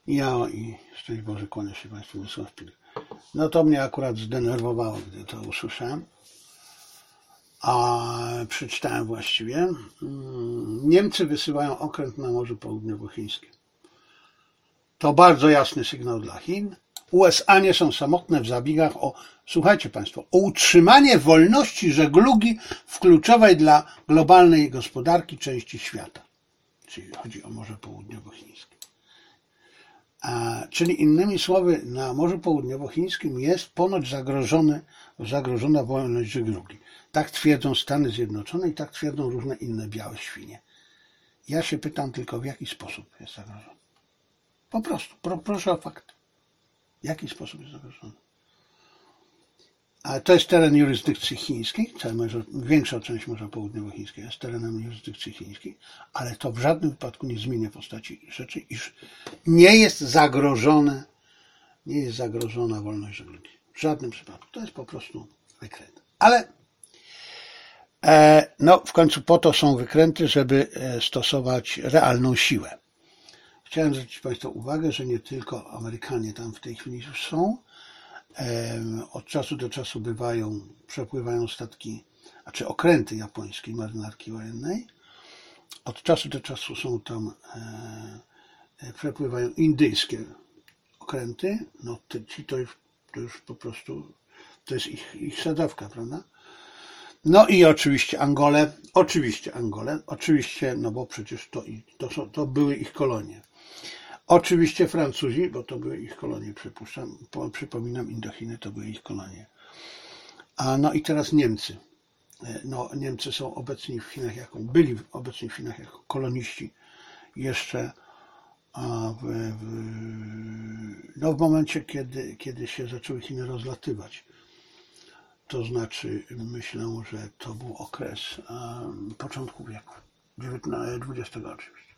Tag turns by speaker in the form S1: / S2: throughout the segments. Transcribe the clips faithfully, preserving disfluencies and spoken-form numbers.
S1: Ja i szczęść Boże, kłania się Państwu Wysław Pilch. No to mnie akurat zdenerwowało, gdy to usłyszałem. A przeczytałem właściwie. Niemcy wysyłają okręt na Morze Południowochińskie. To bardzo jasny sygnał dla Chin. U S A nie są samotne w zabiegach o, słuchajcie Państwo, o utrzymanie wolności żeglugi w kluczowej dla globalnej gospodarki części świata. Czyli chodzi o Morze Południowochińskie. A, czyli innymi słowy, na Morzu Południowochińskim jest ponoć zagrożone, zagrożona wolność żeglugi. Tak twierdzą Stany Zjednoczone i tak twierdzą różne inne białe świnie. Ja się pytam tylko, w jaki sposób jest zagrożona. Po prostu, pro, proszę o fakt. W jaki sposób jest zagrożona? A to jest teren jurysdykcji chińskiej, cała morze, większa część Morza Południowochińskiego jest terenem jurysdykcji chińskiej, ale to w żadnym wypadku nie zmienia postaci rzeczy, iż nie jest zagrożone, nie jest zagrożona wolność żeglugi. W żadnym przypadku. To jest po prostu wykręt. Ale e, no, w końcu po to są wykręty, żeby stosować realną siłę. Chciałem zwrócić Państwa uwagę, że nie tylko Amerykanie tam w tej chwili już są. Od czasu do czasu bywają, przepływają statki, znaczy okręty japońskiej marynarki wojennej. Od czasu do czasu są tam, e, przepływają indyjskie okręty. No ci to już, to już po prostu, to jest ich, ich sadzawka, prawda? No i oczywiście Angole, oczywiście Angole, oczywiście, no bo przecież to, to, są, to były ich kolonie. Oczywiście Francuzi, bo to były ich kolonie, przypuszczam, przypominam, Indochiny to były ich kolonie. A no i teraz Niemcy. No, Niemcy są obecni w Chinach, jako, byli obecni w Chinach jako koloniści jeszcze a w, w, no w momencie, kiedy, kiedy się zaczęły Chiny rozlatywać. To znaczy, myślę, że to był okres um, początku wieku, dwudziestego oczywiście.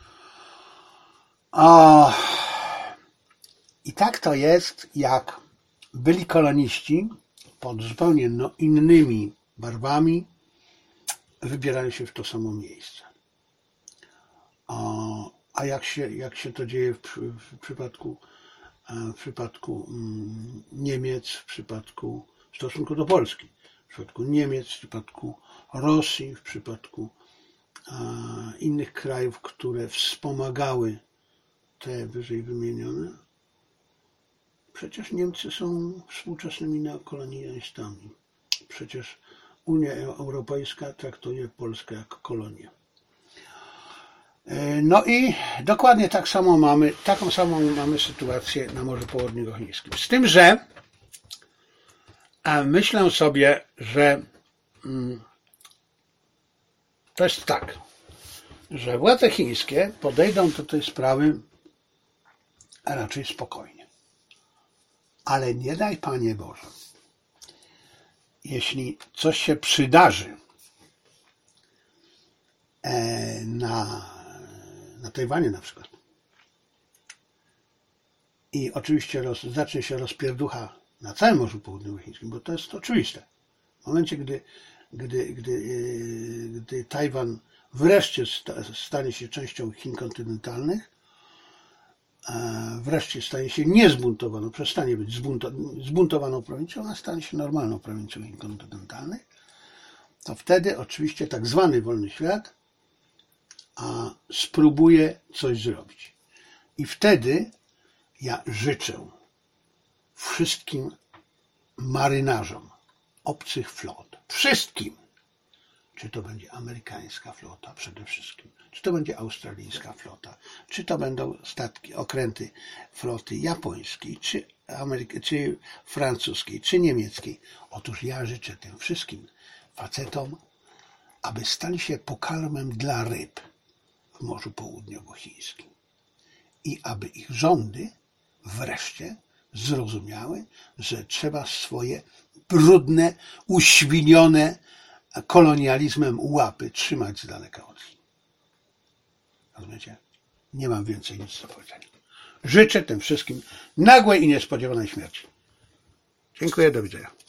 S1: A, I tak to jest, jak byli koloniści pod zupełnie no, innymi barwami wybierali się w to samo miejsce. A, a jak się, jak się to dzieje w, w przypadku, w przypadku um, Niemiec, w przypadku w stosunku do Polski, w przypadku Niemiec, w przypadku Rosji, w przypadku a, innych krajów, które wspomagały te wyżej wymienione. Przecież Niemcy są współczesnymi neokolonialistami. Przecież Unia Europejska traktuje Polskę jako kolonię. No i dokładnie tak samo mamy, taką samą mamy sytuację na Morzu Południowochińskim. Z tym, że a myślę sobie, że mm, to jest tak, że władze chińskie podejdą do tej sprawy raczej spokojnie. Ale nie daj Panie Boże, jeśli coś się przydarzy na, na Tajwanie na przykład i oczywiście roz, zacznie się rozpierducha na całym Morzu Południowochińskim, bo to jest oczywiste. W momencie, gdy, gdy, gdy, gdy Tajwan wreszcie stanie się częścią Chin kontynentalnych, wreszcie stanie się niezbuntowaną, przestanie być zbuntowaną prowincją, ona stanie się normalną prowincją Chin kontynentalnych, to wtedy oczywiście tak zwany wolny świat a spróbuje coś zrobić. I wtedy ja życzę wszystkim marynarzom obcych flot, wszystkim, czy to będzie amerykańska flota przede wszystkim, czy to będzie australijska flota, czy to będą statki, okręty floty japońskiej, czy, Ameryka, czy francuskiej, czy niemieckiej. Otóż ja życzę tym wszystkim facetom, aby stali się pokarmem dla ryb w Morzu Południowochińskim i aby ich rządy wreszcie zrozumiały, że trzeba swoje brudne, uświnione kolonializmem łapy trzymać z daleka od Chin. Rozumiecie? Nie mam więcej nic do powiedzenia. Życzę tym wszystkim nagłej i niespodziewanej śmierci. Dziękuję, do widzenia.